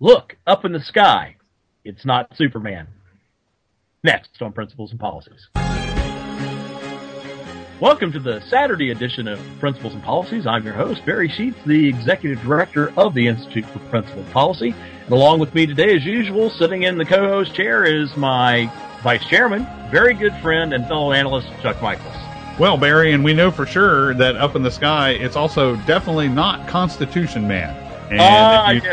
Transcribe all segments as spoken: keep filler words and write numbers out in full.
Look, up in the sky. It's not Superman. Next on Principles and Policies. Welcome to the Saturday edition of Principles and Policies. I'm your host, Barry Sheets, the Executive Director of the Institute for Principles and Policy. And along with me today, as usual, sitting in the co-host chair is my Vice Chairman, very good friend and fellow analyst, Chuck Michaels. Well, Barry, and we know for sure that up in the sky, it's also definitely not Constitution Man. Ah, uh,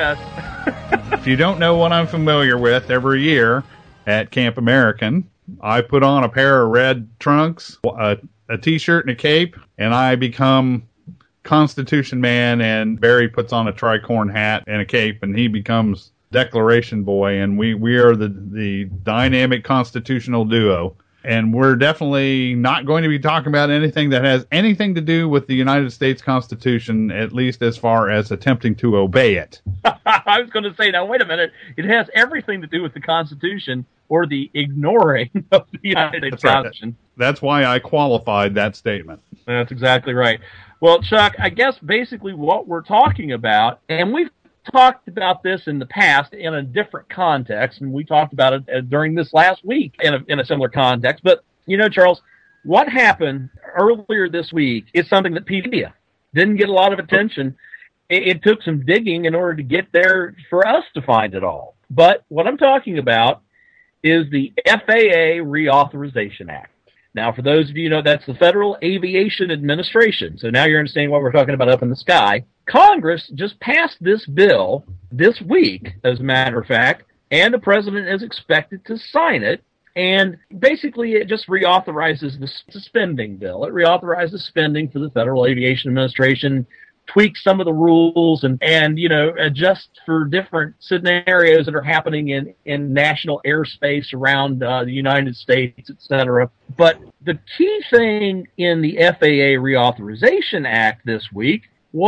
yes. If you don't know what I'm familiar with, every year at Camp American, I put on a pair of red trunks, a, a t-shirt and a cape, and I become Constitution Man, and Barry puts on a tricorn hat and a cape, and he becomes Declaration Boy, and we, we are the, the dynamic constitutional duo. And we're definitely not going to be talking about anything that has anything to do with the United States Constitution, at least as far as attempting to obey it. I was going to say, now, wait a minute. It has everything to do with the Constitution or the ignoring of the United States That's Constitution. Right. That's why I qualified that statement. That's exactly right. Well, Chuck, I guess basically what we're talking about, and we've talked about this in the past in a different context, and we talked about it uh, during this last week in a, in a similar context. But, you know, Charles, what happened earlier this week is something that P D A didn't get a lot of attention. It, it took some digging in order to get there for us to find it all. But what I'm talking about is the F A A Reauthorization Act. Now, for those of you who know, that's the Federal Aviation Administration. So now you're understanding what we're talking about up in the sky. Congress just passed this bill this week, as a matter of fact, and the president is expected to sign it. And basically, it just reauthorizes the spending bill. It reauthorizes spending for the Federal Aviation Administration, tweaks some of the rules, and, and you know, adjusts for different scenarios that are happening in, in national airspace around uh, the United States, et cetera. But the key thing in the F A A Reauthorization Act this week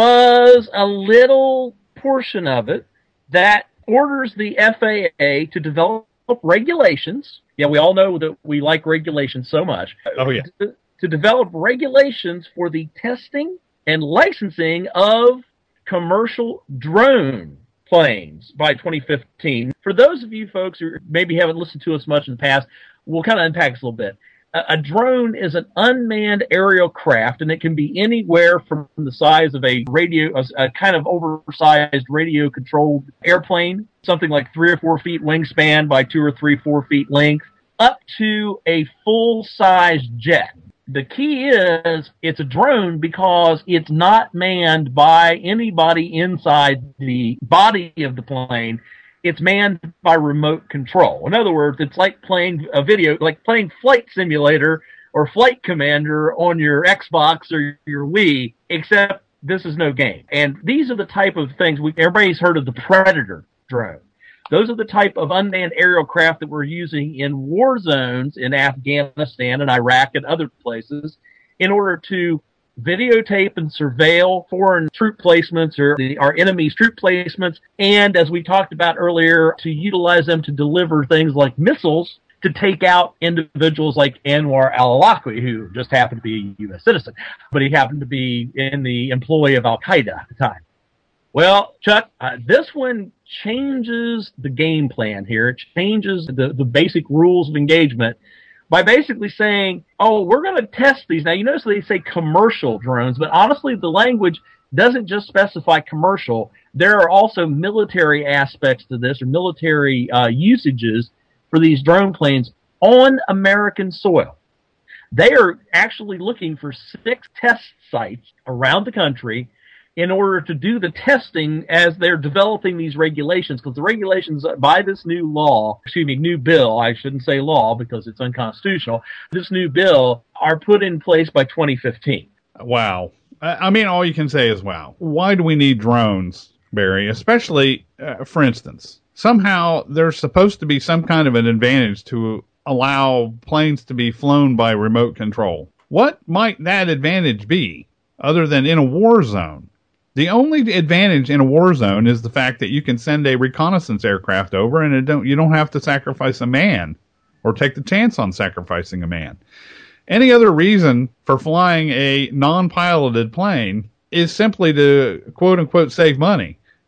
was a little portion of it that orders the F A A to develop regulations. Yeah, we all know that we like regulations so much. Oh, yeah. To, to develop regulations for the testing and licensing of commercial drone planes by twenty fifteen. For those of you folks who maybe haven't listened to us much in the past, we'll kind of unpack this a little bit. A, a drone is an unmanned aerial craft, and it can be anywhere from the size of a radio, a, a kind of oversized radio-controlled airplane, something like three or four feet wingspan by two or three, four feet length, up to a full-size jet. The key is it's a drone because it's not manned by anybody inside the body of the plane. It's manned by remote control. In other words, it's like playing a video, like playing Flight Simulator or Flight Commander on your Xbox or your Wii, except this is no game. And these are the type of things, we, everybody's heard of the Predator drone. Those are the type of unmanned aerial craft that we're using in war zones in Afghanistan and Iraq and other places in order to videotape and surveil foreign troop placements or the, our enemy's troop placements, and as we talked about earlier, to utilize them to deliver things like missiles to take out individuals like Anwar al-Awlaki, who just happened to be a U S citizen, but he happened to be in the employ of Al-Qaeda at the time. Well, Chuck, uh, this one changes the game plan here. It changes the, the basic rules of engagement by basically saying, oh, we're going to test these. Now, you notice they say commercial drones, but honestly, the language doesn't just specify commercial. There are also military aspects to this, or military uh, usages for these drone planes on American soil. They are actually looking for six test sites around the country in order to do the testing as they're developing these regulations, because the regulations by this new law, excuse me, new bill, I shouldn't say law because it's unconstitutional, this new bill are put in place by twenty fifteen. Wow. I mean, all you can say is wow. Why do we need drones, Barry? Especially, uh, for instance, somehow there's supposed to be some kind of an advantage to allow planes to be flown by remote control. What might that advantage be other than in a war zone? The only advantage in a war zone is the fact that you can send a reconnaissance aircraft over and it don't, you don't have to sacrifice a man or take the chance on sacrificing a man. Any other reason for flying a non-piloted plane is simply to, quote-unquote, save money.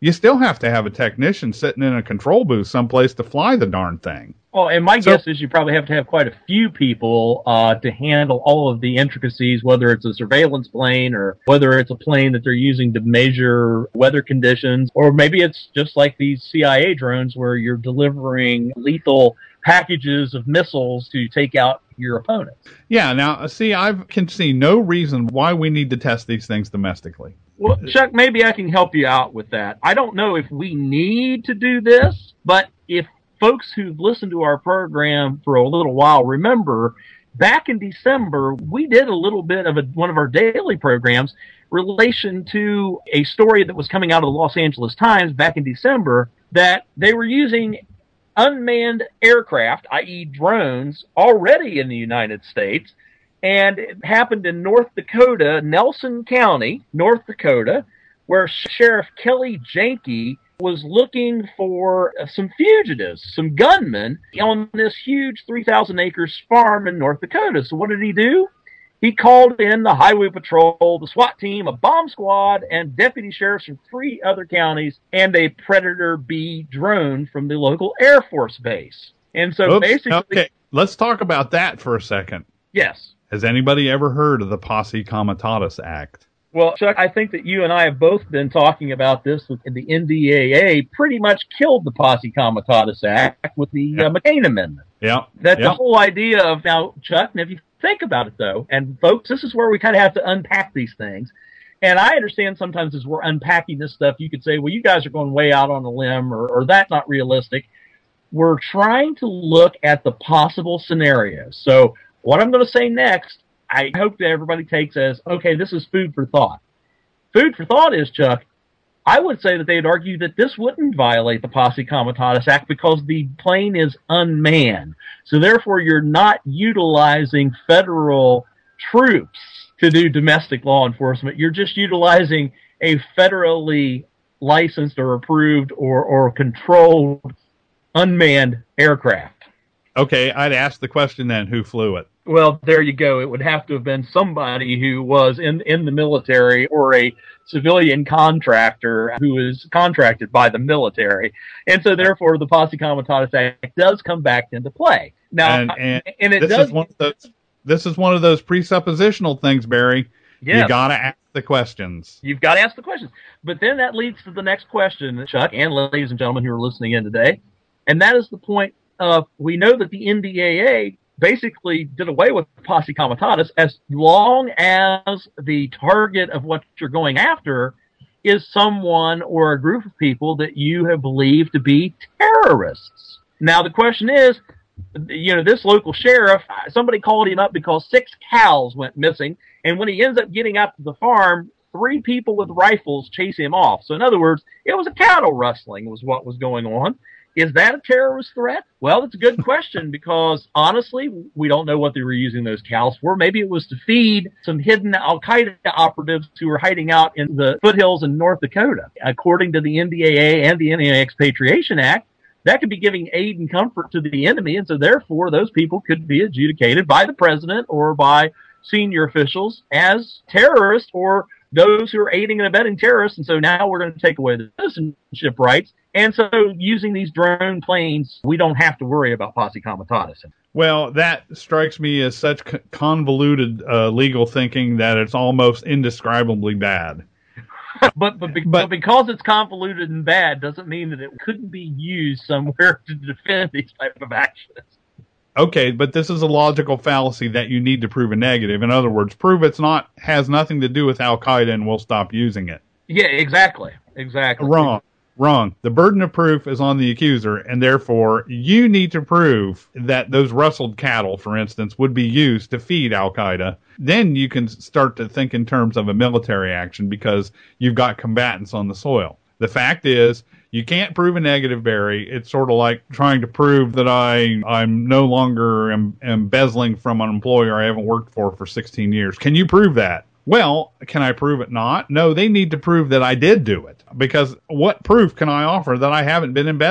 you still have to have a technician sitting in a control booth someplace to fly the darn thing. Oh, and my So- guess is you probably have to have quite a few people uh, to handle all of the intricacies, whether it's a surveillance plane or whether it's a plane that they're using to measure weather conditions, or maybe it's just like these C I A drones where you're delivering lethal packages of missiles to take out your opponent. Yeah, now, see, I can see no reason why we need to test these things domestically. Well, Chuck, maybe I can help you out with that. I don't know if we need to do this, but if folks who've listened to our program for a little while remember, back in December, we did a little bit of a, one of our daily programs relation to a story that was coming out of the Los Angeles Times back in December that they were using unmanned aircraft, that is drones, already in the United States. And it happened in North Dakota, Nelson County, North Dakota, where Sheriff Kelly Janke was looking for uh, some fugitives, some gunmen, on this huge three thousand acres farm in North Dakota. So what did he do? He called in the highway patrol, the SWAT team, a bomb squad, and deputy sheriffs from three other counties, and a Predator B drone from the local Air Force base. And so Oops, basically... okay, let's talk about that for a second. Yes. Has anybody ever heard of the Posse Comitatus Act? Well, Chuck, I think that you and I have both been talking about this. With the N D A A pretty much killed the Posse Comitatus Act with the Yeah. uh, McCain Amendment. Yeah. That yeah. the whole idea of, now, Chuck, and if you think about it, though, and folks, this is where we kind of have to unpack these things. And I understand sometimes as we're unpacking this stuff, you could say, well, you guys are going way out on a limb, or, or that's not realistic. We're trying to look at the possible scenarios. So what I'm going to say next, I hope that everybody takes as, okay, this is food for thought. Food for thought is, Chuck, I would say that they'd argue that this wouldn't violate the Posse Comitatus Act because the plane is unmanned. So therefore, you're not utilizing federal troops to do domestic law enforcement. You're just utilizing a federally licensed or approved or, or controlled unmanned aircraft. Okay, I'd ask the question then, who flew it? Well, there you go. It would have to have been somebody who was in, in the military or a civilian contractor who is contracted by the military. And so, therefore, the Posse Comitatus Act does come back into play. Now, And, and, and it this does. is one of those. This is one of those presuppositional things, Barry. Yes. You got to ask the questions. You've got to ask the questions. But then that leads to the next question, Chuck, and ladies and gentlemen who are listening in today. And that is the point of, we know that the N D A A basically did away with Posse Comitatus as long as the target of what you're going after is someone or a group of people that you have believed to be terrorists. Now, the question is, you know, this local sheriff, somebody called him up because six cows went missing, and when he ends up getting out to the farm, three people with rifles chase him off. So in other words, it was a cattle rustling was what was going on. Is that a terrorist threat? Well, that's a good question because, honestly, we don't know what they were using those cows for. Maybe it was to feed some hidden al-Qaeda operatives who were hiding out in the foothills in North Dakota. According to the N D A A and the Indian Expatriation Act, that could be giving aid and comfort to the enemy, and so therefore those people could be adjudicated by the president or by senior officials as terrorists or those who are aiding and abetting terrorists, and so now we're going to take away the citizenship rights. And so using these drone planes, we don't have to worry about Posse Comitatus. Well, that strikes me as such convoluted uh, legal thinking that it's almost indescribably bad. but, but, be, But- but because it's convoluted and bad doesn't mean that it couldn't be used somewhere to defend these type of actions. Okay, but this is a logical fallacy that you need to prove a negative. In other words, prove it's not has nothing to do with Al-Qaeda and we'll stop using it. Yeah, exactly. Exactly. Wrong. Wrong. The burden of proof is on the accuser, and therefore you need to prove that those rustled cattle, for instance, would be used to feed Al-Qaeda. Then you can start to think in terms of a military action because you've got combatants on the soil. The fact is, you can't prove a negative, Barry. It's sort of like trying to prove that I, I'm no longer em- embezzling from an employer I haven't worked for for sixteen years. Can you prove that? Well, can I prove it not? No, they need to prove that I did do it. Because what proof can I offer that I haven't been embezzling?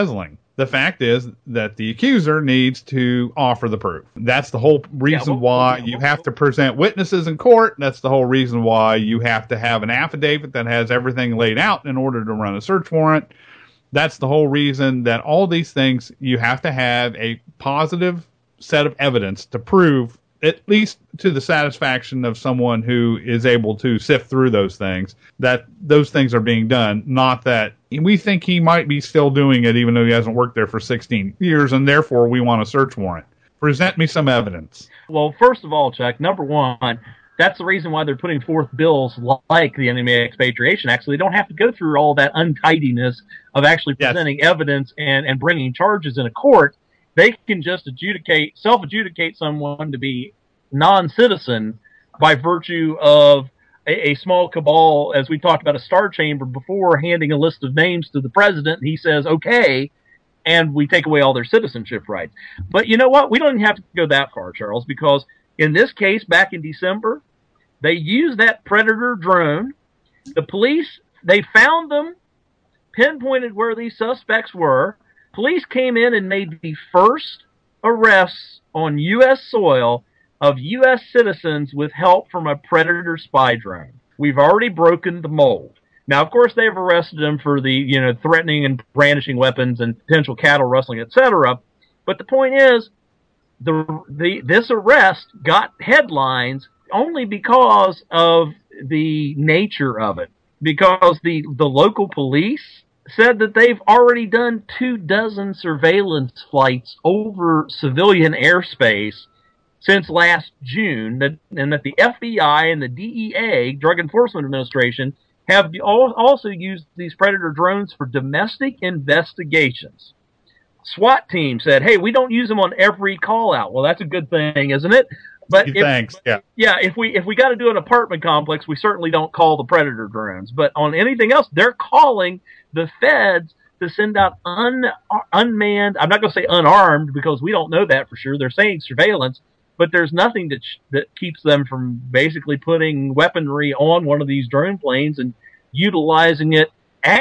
The fact is that the accuser needs to offer the proof. That's the whole reason Yeah, well, why well, you well, have to present witnesses in court. That's the whole reason why you have to have an affidavit that has everything laid out in order to run a search warrant. That's the whole reason that all these things, you have to have a positive set of evidence to prove, at least to the satisfaction of someone who is able to sift through those things, that those things are being done, not that we think he might be still doing it even though he hasn't worked there for sixteen years, and therefore we want a search warrant. Present me some evidence. Well, first of all, Chuck, number one, that's the reason why they're putting forth bills like the Enemy Expatriation Act, so they don't have to go through all that untidiness of actually presenting yes. evidence and, and bringing charges in a court. They can just adjudicate, self-adjudicate someone to be non-citizen by virtue of a, a small cabal, as we talked about a star chamber before, handing a list of names to the president, and he says, okay, and we take away all their citizenship rights. But you know what? We don't even have to go that far, Charles, because in this case, back in December, they used that Predator drone. The police, they found them, pinpointed where these suspects were. Police came in and made the first arrests on U S soil of U S citizens with help from a Predator spy drone. We've already broken the mold. Now, of course, they've arrested them for the, you know, threatening and brandishing weapons and potential cattle rustling, et cetera. But the point is, the the this arrest got headlines only because of the nature of it. Because the, the local police said that they've already done two dozen surveillance flights over civilian airspace since last June, that, and that the F B I and the D E A, Drug Enforcement Administration, have also used these Predator drones for domestic investigations. SWAT team said, hey, we don't use them on every call out. Well, that's a good thing, isn't it? But if, Thanks. Yeah. Yeah. If we if we got to do an apartment complex, we certainly don't call the Predator drones. But on anything else, they're calling the feds to send out un, unmanned. I'm not going to say unarmed because we don't know that for sure. They're saying surveillance, but there's nothing that that keeps them from basically putting weaponry on one of these drone planes and utilizing it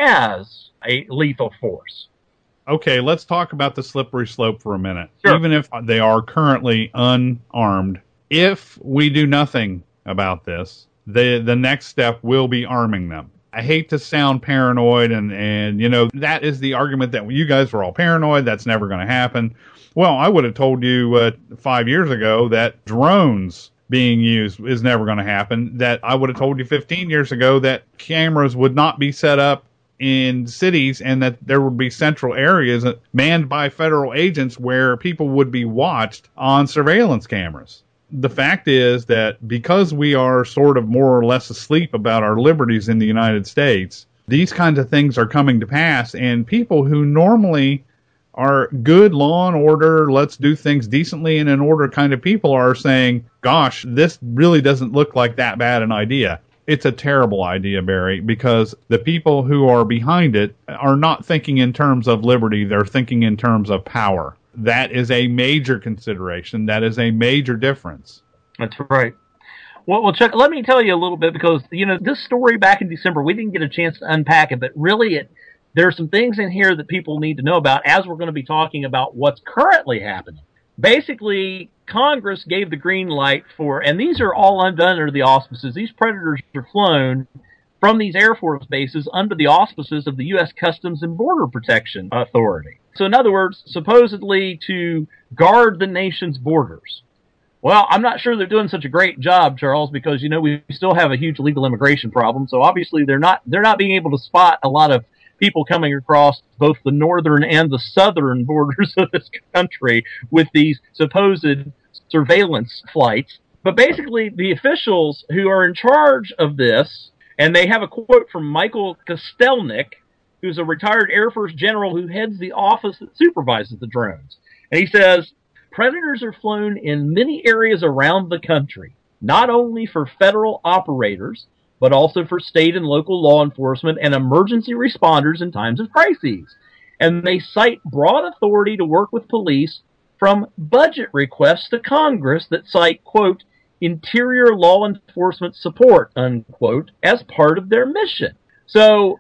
as a lethal force. Okay, let's talk about the slippery slope for a minute. Sure. Even if they are currently unarmed, if we do nothing about this, the the next step will be arming them. I hate to sound paranoid, and, and you know, that is the argument that you guys were all paranoid. That's never going to happen. Well, I would have told you uh, five years ago that drones being used is never going to happen. That I would have told you fifteen years ago that cameras would not be set up in cities and that there would be central areas manned by federal agents where people would be watched on surveillance cameras. The fact is that because we are sort of more or less asleep about our liberties in the United States, these kinds of things are coming to pass, and people who normally are good law and order, let's do things decently and in order kind of people are saying, gosh, this really doesn't look like that bad an idea. It's a terrible idea, Barry, because the people who are behind it are not thinking in terms of liberty. They're thinking in terms of power. That is a major consideration. That is a major difference. That's right. Well, well, Chuck, let me tell you a little bit because, you know, this story back in December, we didn't get a chance to unpack it, but really it, there are some things in here that people need to know about as we're going to be talking about what's currently happening. Basically, Congress gave the green light for, and these are all undone under the auspices. These Predators are flown from these Air Force bases under the auspices of the U S Customs and Border Protection Authority. So in other words, supposedly to guard the nation's borders. Well, I'm not sure they're doing such a great job, Charles, because, you know, we still have a huge illegal immigration problem. So obviously they're not, they're not being able to spot a lot of people coming across both the northern and the southern borders of this country with these supposed surveillance flights. But basically, the officials who are in charge of this, and they have a quote from Michael Kostelnik, who's a retired Air Force general who heads the office that supervises the drones. And he says, Predators are flown in many areas around the country, not only for federal operators, but also for state and local law enforcement and emergency responders in times of crises. And they cite broad authority to work with police from budget requests to Congress that cite, quote, interior law enforcement support, unquote, as part of their mission. So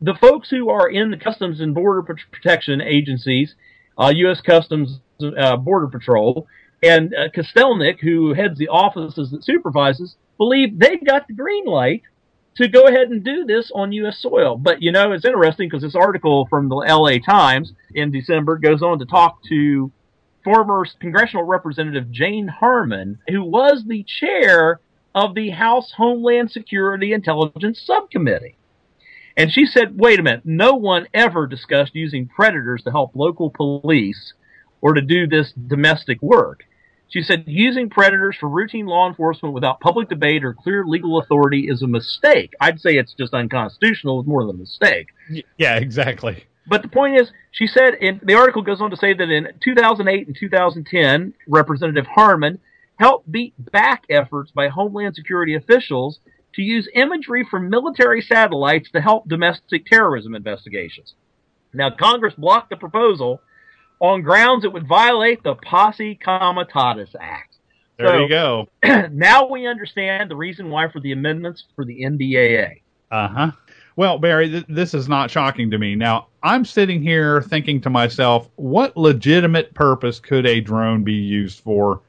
the folks who are in the Customs and Border Protection agencies, uh, U S Customs uh, Border Patrol, and uh, Kostelnik, who heads the offices that supervises, believe they got the green light to go ahead and do this on U S soil. But, you know, it's interesting because this article from the L A Times in December goes on to talk to former congressional representative Jane Harman, who was the chair of the House Homeland Security Intelligence Subcommittee. And she said, wait a minute, no one ever discussed using predators to help local police or to do this domestic work. She said, using predators for routine law enforcement without public debate or clear legal authority is a mistake. I'd say it's just unconstitutional. It's more than a mistake. Yeah, exactly. But the point is, she said, in the article goes on to say that in two thousand eight and two thousand ten, Representative Harman helped beat back efforts by Homeland Security officials to use imagery from military satellites to help domestic terrorism investigations. Now, Congress blocked the proposal on grounds it would violate the Posse Comitatus Act. There so, you go. Now we understand the reason why for the amendments for the N D A A. Uh-huh. Well, Barry, th- this is not shocking to me. Now, I'm sitting here thinking to myself, what legitimate purpose could a drone be used for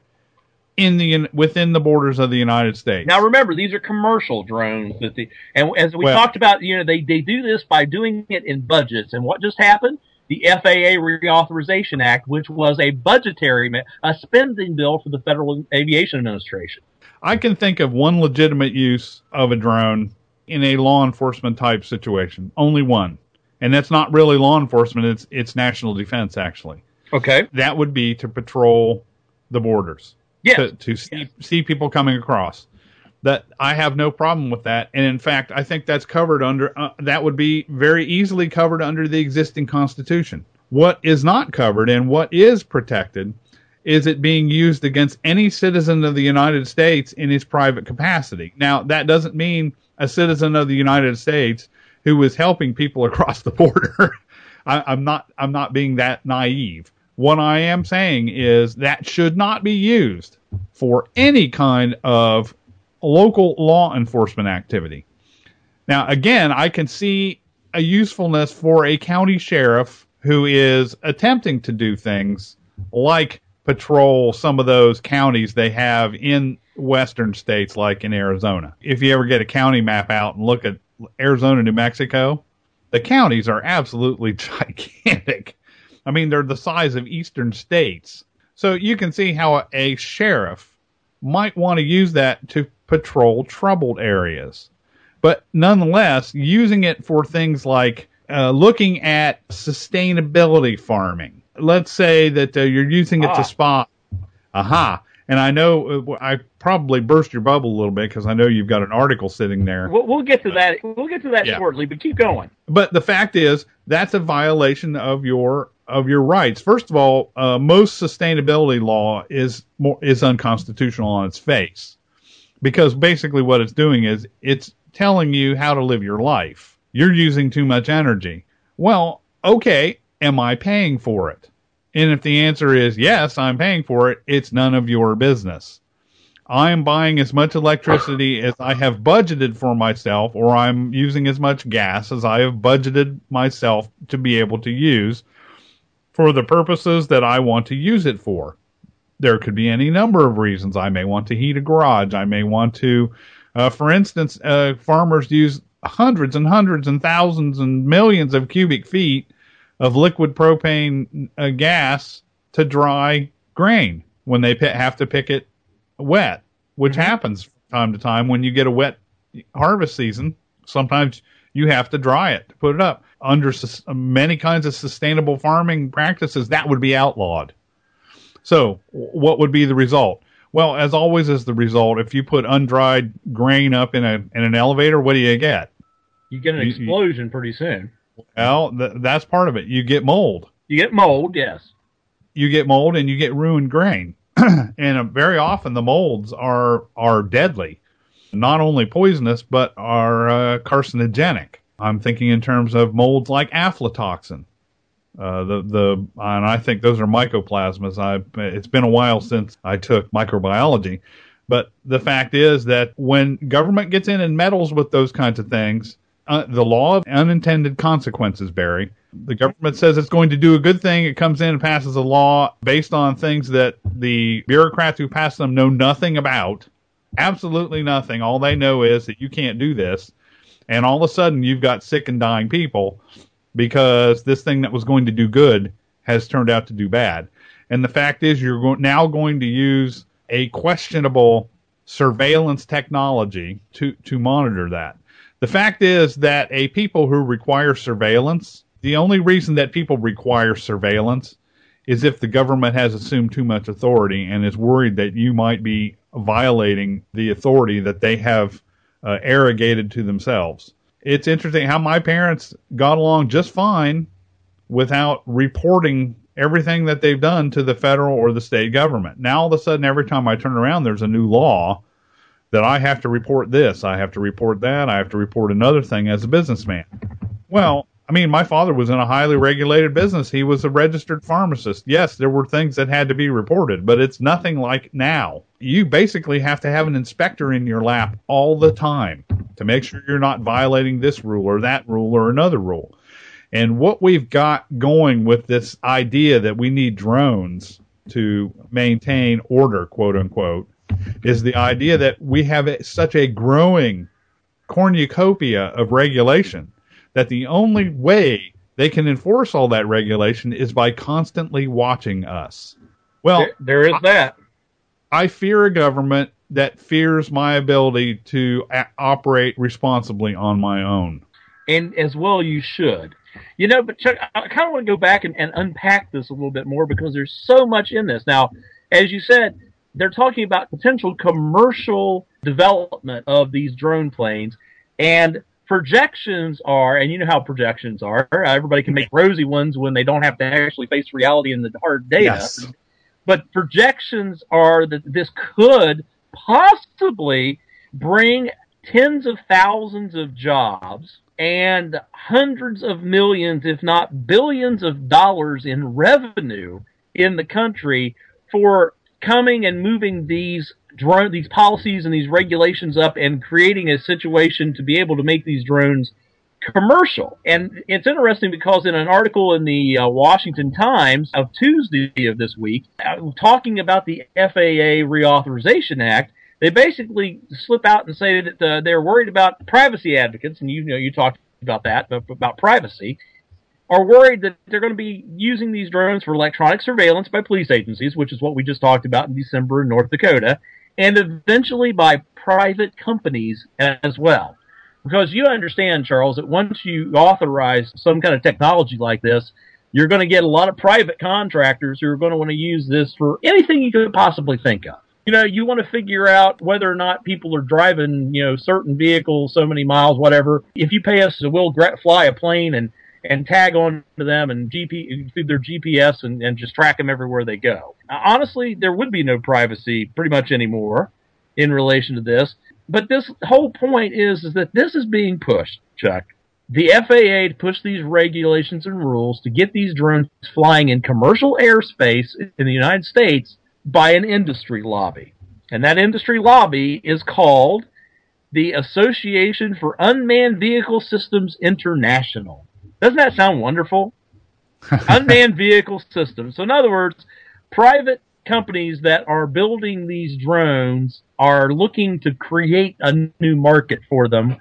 in the within the borders of the United States? Now, remember, these are commercial drones that the and as we well, talked about, you know, they they do this by doing it in budgets. And what just happened? The F A A Reauthorization Act, which was a budgetary a spending bill for the Federal Aviation Administration. I can think of one legitimate use of a drone in a law enforcement type situation. Only one, and that's not really law enforcement. It's it's national defense, actually. Okay, that would be to patrol the borders. Yes. To, to see, yes. see people coming across. That I have no problem with that, and in fact, I think that's covered under. Uh, that would be very easily covered under the existing Constitution. What is not covered and what is protected is it being used against any citizen of the United States in his private capacity. Now, that doesn't mean a citizen of the United States who is helping people across the border. I, I'm not. I'm not being that naive. What I am saying is that should not be used for any kind of local law enforcement activity. Now, again, I can see a usefulness for a county sheriff who is attempting to do things like patrol some of those counties they have in western states, like in Arizona. If you ever get a county map out and look at Arizona, New Mexico, the counties are absolutely gigantic. I mean, they're the size of eastern states. So you can see how a, a sheriff might want to use that to patrol troubled areas. But nonetheless, using it for things like uh, looking at sustainability farming. Let's say that uh, you're using it ah. to spot. Aha. And I know uh, I probably burst your bubble a little bit because I know you've got an article sitting there. We'll, we'll get to that. We'll get to that yeah. shortly, but keep going. But the fact is, that's a violation of your of your rights. First of all, uh, most sustainability law is more is unconstitutional on its face, because basically what it's doing is it's telling you how to live your life. You're using too much energy. Well, okay, am I paying for it? And if the answer is yes, I'm paying for it, it's none of your business. I'm buying as much electricity as I have budgeted for myself, or I'm using as much gas as I have budgeted myself to be able to use for the purposes that I want to use it for. There could be any number of reasons. I may want to heat a garage. I may want to, uh, for instance, uh, farmers use hundreds and hundreds and thousands and millions of cubic feet of liquid propane uh, gas to dry grain when they p- have to pick it wet, which mm-hmm. happens from time to time when you get a wet harvest season. Sometimes you have to dry it to put it up. Under sus- many kinds of sustainable farming practices, that would be outlawed. So what would be the result? Well, as always is the result, if you put undried grain up in a in an elevator, what do you get? You get an you, explosion you, pretty soon. Well, th- that's part of it. You get mold. You get mold, yes. You get mold and you get ruined grain. And uh, very often the molds are are deadly. Not only poisonous, but are uh, carcinogenic. I'm thinking in terms of molds like aflatoxin. Uh, the the and I think those are mycoplasmas. I it's been a while since I took microbiology, but the fact is that when government gets in and meddles with those kinds of things, uh, the law of unintended consequences, Barry. The government says it's going to do a good thing. It comes in and passes a law based on things that the bureaucrats who pass them know nothing about. Absolutely nothing. All they know is that you can't do this. And all of a sudden, you've got sick and dying people because this thing that was going to do good has turned out to do bad. And the fact is, you're go- now going to use a questionable surveillance technology to, to monitor that. The fact is that a people who require surveillance, the only reason that people require surveillance is if the government has assumed too much authority and is worried that you might be violating the authority that they have uh, arrogated to themselves. It's interesting how my parents got along just fine without reporting everything that they've done to the federal or the state government. Now, all of a sudden, every time I turn around, there's a new law that I have to report this, I have to report that, I have to report another thing as a businessman. Well, I mean, my father was in a highly regulated business. He was a registered pharmacist. Yes, there were things that had to be reported, but it's nothing like now. You basically have to have an inspector in your lap all the time to make sure you're not violating this rule or that rule or another rule. And what we've got going with this idea that we need drones to maintain order, quote unquote, is the idea that we have such a growing cornucopia of regulation that the only way they can enforce all that regulation is by constantly watching us. Well, there, there is that. I, I fear a government that fears my ability to a- operate responsibly on my own. And as well you should. You know, but Chuck, I kind of want to go back and, and unpack this a little bit more because there's so much in this. Now, as you said, they're talking about potential commercial development of these drone planes, and projections are, and you know how projections are, everybody can make rosy ones when they don't have to actually face reality in the hard data. Yes. But projections are that this could possibly bring tens of thousands of jobs and hundreds of millions, if not billions of dollars in revenue in the country for coming and moving these drone, these policies and these regulations up and creating a situation to be able to make these drones commercial. And it's interesting because in an article in the uh, Washington Times of Tuesday of this week, uh, talking about the F A A Reauthorization Act, they basically slip out and say that uh, they're worried about privacy advocates, and you know you talked about that, about privacy, are worried that they're going to be using these drones for electronic surveillance by police agencies, which is what we just talked about in December in North Dakota, and eventually by private companies as well. Because you understand, Charles, that once you authorize some kind of technology like this, you're going to get a lot of private contractors who are going to want to use this for anything you could possibly think of. You know, you want to figure out whether or not people are driving, you know, certain vehicles so many miles, whatever. If you pay us, we'll fly a plane and, and tag on to them and G P through their G P S and, and just track them everywhere they go. Now, honestly, there would be no privacy pretty much anymore in relation to this. But this whole point is, is that this is being pushed, Chuck. The F A A to push these regulations and rules to get these drones flying in commercial airspace in the United States by an industry lobby. And that industry lobby is called the Association for Unmanned Vehicle Systems International. Doesn't that sound wonderful? Unmanned Vehicle Systems. So in other words, private companies that are building these drones are looking to create a new market for them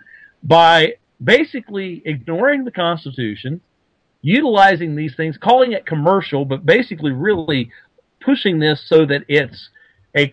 by basically ignoring the Constitution, utilizing these things, calling it commercial, but basically really pushing this so that it's a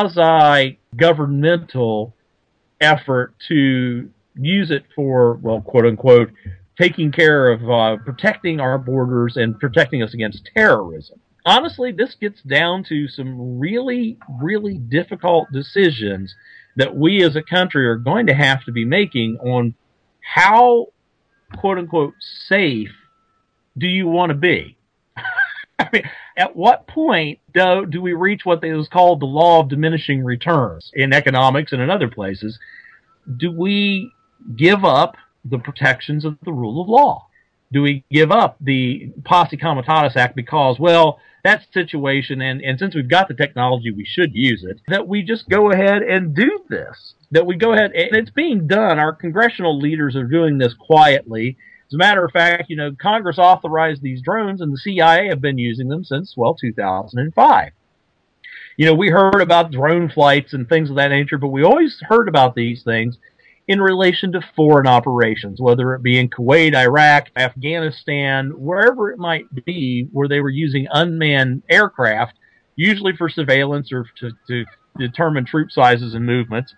quasi-governmental effort to use it for, well, quote-unquote, taking care of uh, protecting our borders and protecting us against terrorism. Honestly, this gets down to some really, really difficult decisions that we as a country are going to have to be making on how, quote-unquote, safe do you want to be? I mean, at what point do, do we reach what is called the law of diminishing returns in economics and in other places? Do we give up the protections of the rule of law? Do we give up the Posse Comitatus Act because, well, that situation, and, and since we've got the technology, we should use it, that we just go ahead and do this, that we go ahead, and it's being done. Our congressional leaders are doing this quietly. As a matter of fact, you know, Congress authorized these drones, and the C I A have been using them since, well, two thousand five. You know, we heard about drone flights and things of that nature, but we always heard about these things in relation to foreign operations, whether it be in Kuwait, Iraq, Afghanistan, wherever it might be, where they were using unmanned aircraft, usually for surveillance or to, to determine troop sizes and movements.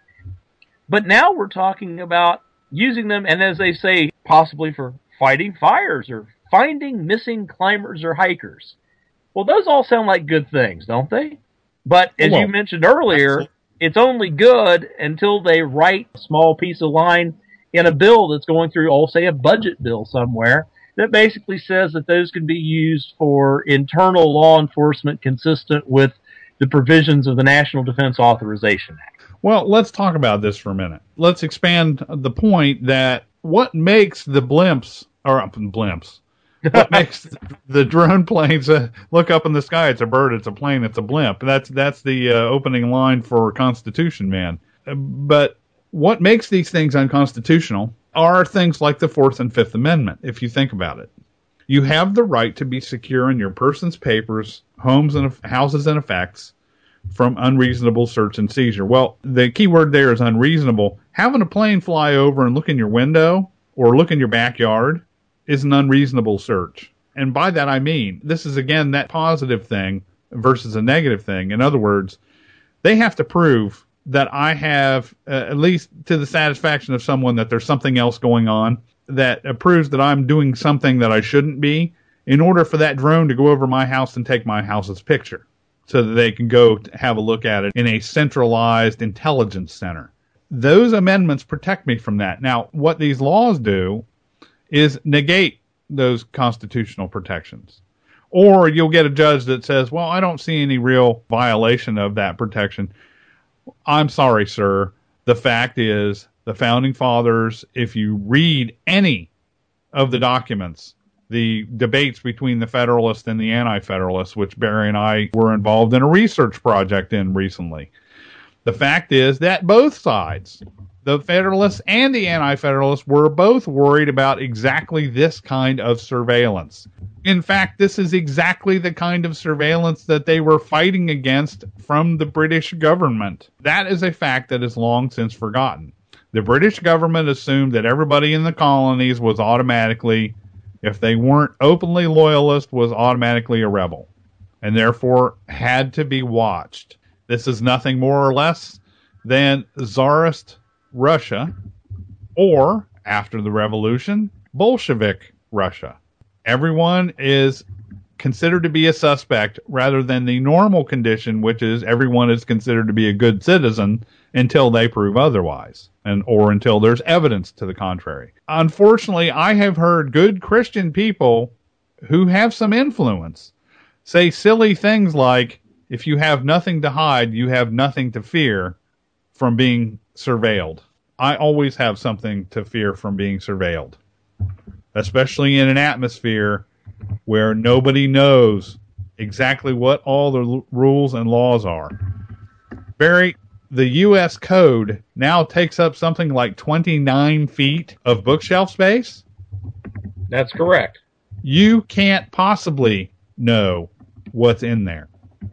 But now we're talking about using them, and as they say, possibly for fighting fires or finding missing climbers or hikers. Well, those all sound like good things, don't they? But as well, you mentioned earlier, absolutely. It's only good until they write a small piece of line in a bill that's going through, oh, say, a budget bill somewhere that basically says that those can be used for internal law enforcement consistent with the provisions of the National Defense Authorization Act. Well, let's talk about this for a minute. Let's expand the point that what makes the blimps, or blimps, what makes the drone planes uh, look up in the sky? It's a bird, it's a plane, it's a blimp. That's that's the uh, opening line for Constitution Man. Uh, but what makes these things unconstitutional are things like the Fourth and Fifth Amendment, if you think about it. You have the right to be secure in your person's papers, homes and houses and effects from unreasonable search and seizure. Well, the key word there is unreasonable. Having a plane fly over and look in your window or look in your backyard is an unreasonable search. And by that I mean, this is again that positive thing versus a negative thing. In other words, they have to prove that I have, uh, at least to the satisfaction of someone, that there's something else going on that uh, proves that I'm doing something that I shouldn't be, in order for that drone to go over my house and take my house's picture, so that they can go have a look at it in a centralized intelligence center. Those amendments protect me from that. Now, what these laws do is negate those constitutional protections. Or you'll get a judge that says, well, I don't see any real violation of that protection. I'm sorry, sir. The fact is, the Founding Fathers, if you read any of the documents, the debates between the Federalists and the Anti-Federalists, which Barry and I were involved in a research project in recently, the fact is that both sides, the Federalists and the Anti-Federalists, were both worried about exactly this kind of surveillance. In fact, this is exactly the kind of surveillance that they were fighting against from the British government. That is a fact that is long since forgotten. The British government assumed that everybody in the colonies was automatically, if they weren't openly loyalist, was automatically a rebel, and therefore had to be watched. This is nothing more or less than Tsarist Russia, or, after the revolution, Bolshevik Russia. Everyone is considered to be a suspect rather than the normal condition, which is everyone is considered to be a good citizen until they prove otherwise, and or until there's evidence to the contrary. Unfortunately, I have heard good Christian people who have some influence say silly things like, if you have nothing to hide, you have nothing to fear from being surveilled. I always have something to fear from being surveilled, especially in an atmosphere where nobody knows exactly what all the l- rules and laws are. Barry, the U S Code now takes up something like twenty-nine feet of bookshelf space. That's correct. You can't possibly know what's in there.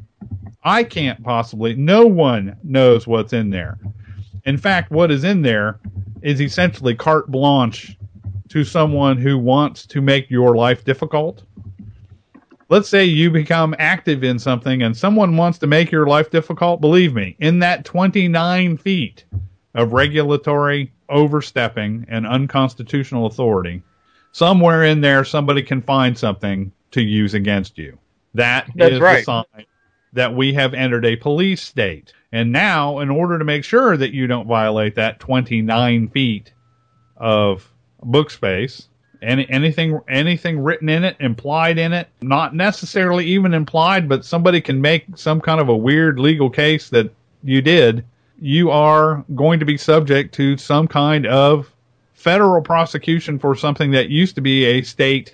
I can't possibly. No one knows what's in there. In fact, what is in there is essentially carte blanche to someone who wants to make your life difficult. Let's say you become active in something and someone wants to make your life difficult. Believe me, in that twenty-nine feet of regulatory overstepping and unconstitutional authority, somewhere in there somebody can find something to use against you. That That's is right. the sign that we have entered a police state. And now, in order to make sure that you don't violate that twenty-nine feet of book space, any, anything anything written in it, implied in it, not necessarily even implied, but somebody can make some kind of a weird legal case that you did, you are going to be subject to some kind of federal prosecution for something that used to be a state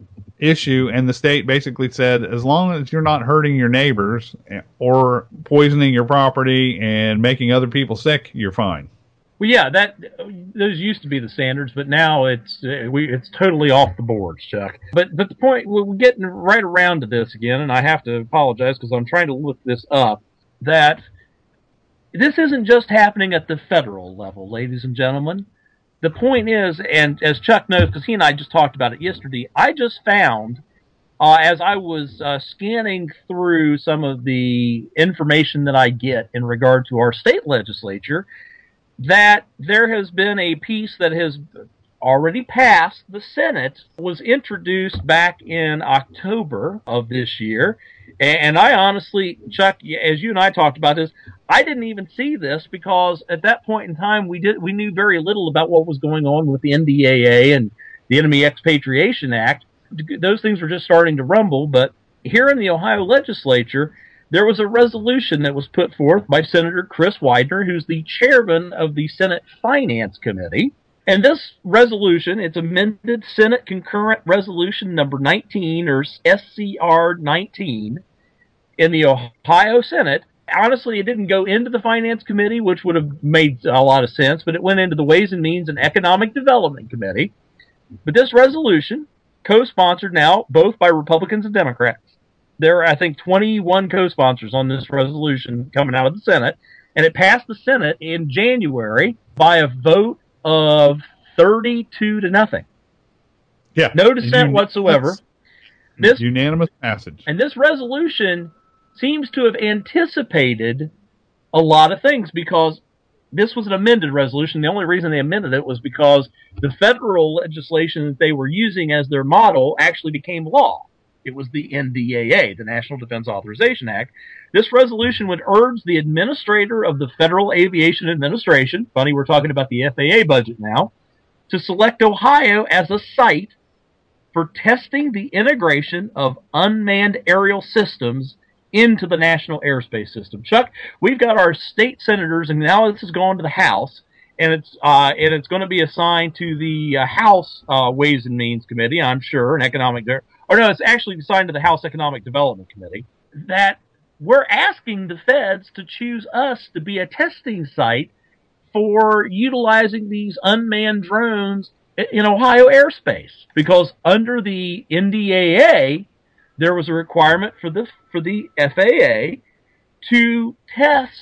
issue, and the state basically said, as long as you're not hurting your neighbors or poisoning your property and making other people sick, you're fine. Well, yeah, that those used to be the standards, but now it's uh, we it's totally off the boards, Chuck. But but the point, we're getting right around to this again, and I have to apologize because I'm trying to look this up, that this isn't just happening at the federal level, ladies and gentlemen. The point is, and as Chuck knows, because he and I just talked about it yesterday, I just found, uh, as I was uh, scanning through some of the information that I get in regard to our state legislature, that there has been a piece that has already passed the Senate, was introduced back in October of this year. And I honestly, Chuck, as you and I talked about this, I didn't even see this because at that point in time we did we knew very little about what was going on with the N D A A and the Enemy Expatriation Act. Those things were just starting to rumble. But here in the Ohio legislature, there was a resolution that was put forth by Senator Chris Widener, who's the chairman of the Senate Finance Committee. And this resolution, it's amended Senate Concurrent Resolution number nineteen, or S C R nineteen, in the Ohio Senate. Honestly, it didn't go into the Finance Committee, which would have made a lot of sense, but it went into the Ways and Means and Economic Development Committee. But this resolution, co-sponsored now both by Republicans and Democrats. There are, I think, twenty-one co-sponsors on this resolution coming out of the Senate, and it passed the Senate in January by a vote of thirty-two to nothing. Yeah. No dissent whatsoever. This unanimous passage. And this resolution seems to have anticipated a lot of things because this was an amended resolution. The only reason they amended it was because the federal legislation that they were using as their model actually became law. It was the N D A A, the National Defense Authorization Act. This resolution would urge the administrator of the Federal Aviation Administration, funny we're talking about the F A A budget now, to select Ohio as a site for testing the integration of unmanned aerial systems into the national airspace system. Chuck, we've got our state senators, and now this has gone to the House, and it's uh, and it's going to be assigned to the uh, House uh, Ways and Means Committee, I'm sure, and Economic, or no, it's actually assigned to the House Economic Development Committee, that we're asking the feds to choose us to be a testing site for utilizing these unmanned drones in Ohio airspace. Because under the N D A A, there was a requirement for the for the F A A to test,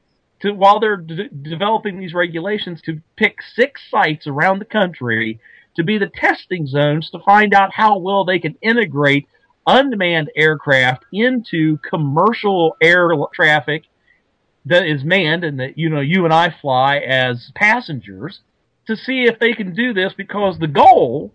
to while they're d- developing these regulations, to pick six sites around the country to be the testing zones to find out how well they can integrate unmanned aircraft into commercial air traffic that is manned and that, you know, you and I fly as passengers, to see if they can do this, because the goal,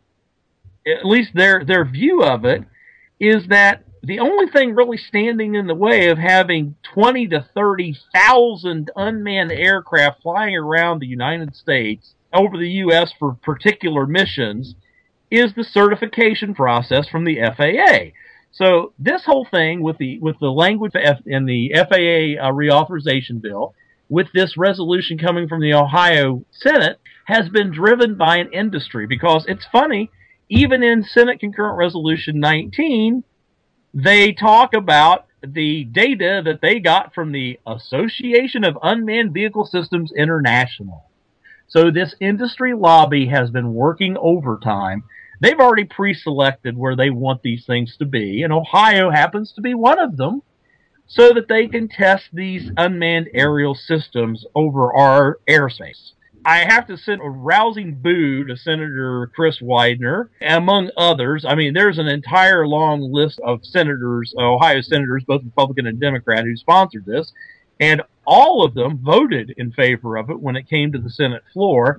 at least their their view of it, is that the only thing really standing in the way of having twenty to thirty thousand unmanned aircraft flying around the United States, over the U S for particular missions, is the certification process from the F A A. So this whole thing with the with the language in the F A A uh, reauthorization bill, with this resolution coming from the Ohio Senate, has been driven by an industry. Because it's funny, even in Senate Concurrent Resolution nineteen, they talk about the data that they got from the Association of Unmanned Vehicle Systems International. So this industry lobby has been working overtime. They've already pre-selected where they want these things to be, and Ohio happens to be one of them, so that they can test these unmanned aerial systems over our airspace. I have to send a rousing boo to Senator Chris Widener, among others. I mean, there's an entire long list of senators, Ohio senators, both Republican and Democrat, who sponsored this, and all of them voted in favor of it when it came to the Senate floor.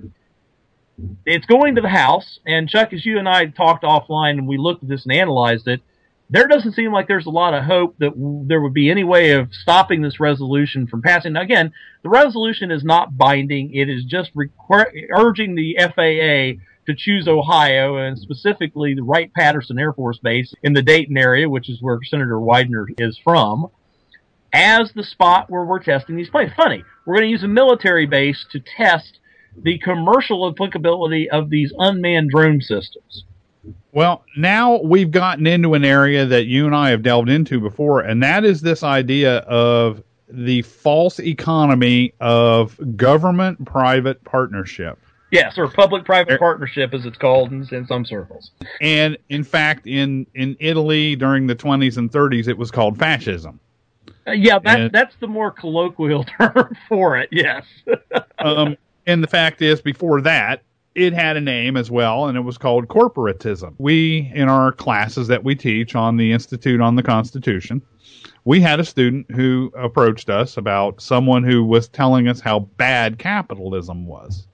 It's going to the House, and Chuck, as you and I talked offline and we looked at this and analyzed it, there doesn't seem like there's a lot of hope that w- there would be any way of stopping this resolution from passing. Now, again, the resolution is not binding. It is just requ- urging the F A A to choose Ohio, and specifically the Wright-Patterson Air Force Base in the Dayton area, which is where Senator Widener is from, as the spot where we're testing these planes. Funny, we're going to use a military base to test the commercial applicability of these unmanned drone systems. Well, now we've gotten into an area that you and I have delved into before, and that is this idea of the false economy of government-private partnership. Yes, or public-private partnership, as it's called in, in some circles. And, in fact, in, in Italy during the twenties and thirties, it was called fascism. Uh, yeah, that, and, that's the more colloquial term for it, yes. um, and the fact is, before that, it had a name as well, and it was called corporatism. We, in our classes that we teach on the Institute on the Constitution, we had a student who approached us about someone who was telling us how bad capitalism was.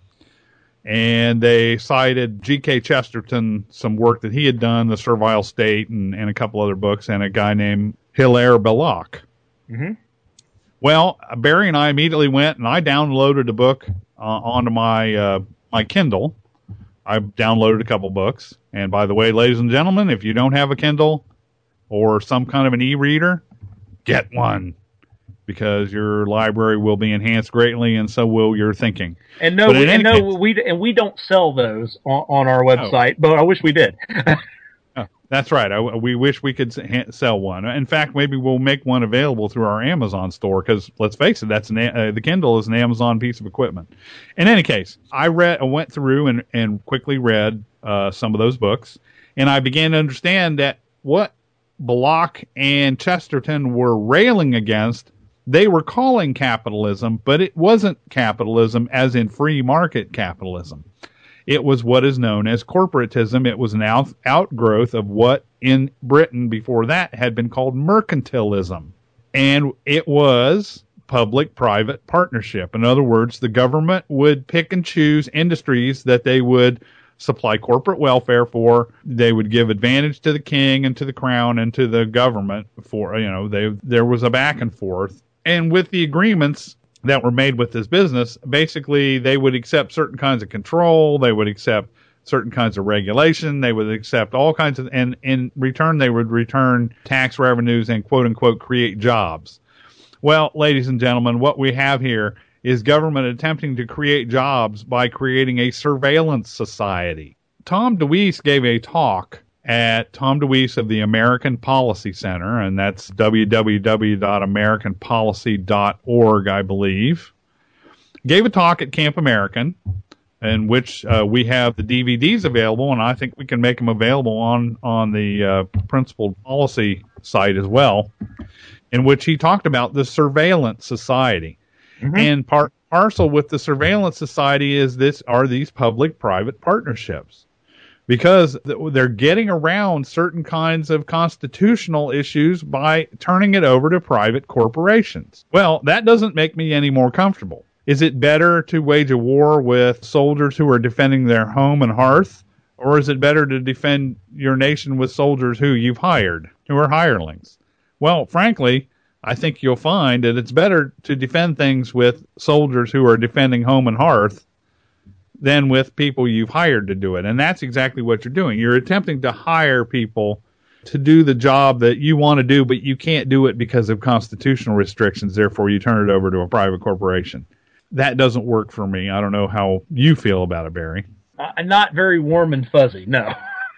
And they cited G K Chesterton, some work that he had done, The Servile State, and, and a couple other books, and a guy named Hilaire Belloc. Mm-hmm. Well, Barry and I immediately went, and I downloaded a book uh, onto my uh, my Kindle. I downloaded a couple books. And by the way, ladies and gentlemen, if you don't have a Kindle or some kind of an e-reader, get one, because your library will be enhanced greatly, and so will your thinking. And no, we, and no, case, we and we don't sell those on, on our website, oh. but I wish we did. Oh, that's right. I, we wish we could sell one. In fact, maybe we'll make one available through our Amazon store, because let's face it, that's an, uh, the Kindle is an Amazon piece of equipment. In any case, I read, I went through and, and quickly read uh, some of those books, and I began to understand that what Belloc and Chesterton were railing against, they were calling capitalism, but it wasn't capitalism as in free market capitalism. It was what is known as corporatism. It was an out, outgrowth of what in Britain before that had been called mercantilism. And it was public-private partnership. In other words, the government would pick and choose industries that they would supply corporate welfare for. They would give advantage to the king and to the crown and to the government for, you know, they, there was a back and forth. And with the agreements that were made with this business, basically they would accept certain kinds of control, they would accept certain kinds of regulation, they would accept all kinds of, and in return they would return tax revenues and quote unquote create jobs. Well, ladies and gentlemen, what we have here is government attempting to create jobs by creating a surveillance society. Tom DeWeese gave a talk at Tom DeWeese of the American Policy Center, and that's w w w dot american policy dot org, I believe. Gave a talk at Camp American, in which uh, we have the D V Ds available, and I think we can make them available on, on the uh, Principled Policy site as well, in which he talked about the surveillance society. Mm-hmm. And part parcel with the surveillance society is this are these public-private partnerships. Because they're getting around certain kinds of constitutional issues by turning it over to private corporations. Well, that doesn't make me any more comfortable. Is it better to wage a war with soldiers who are defending their home and hearth? Or is it better to defend your nation with soldiers who you've hired, who are hirelings? Well, frankly, I think you'll find that it's better to defend things with soldiers who are defending home and hearth than with people you've hired to do it. And that's exactly what you're doing. You're attempting to hire people to do the job that you want to do, but you can't do it because of constitutional restrictions. Therefore, you turn it over to a private corporation. That doesn't work for me. I don't know how you feel about it, Barry. Uh, not very warm and fuzzy, no.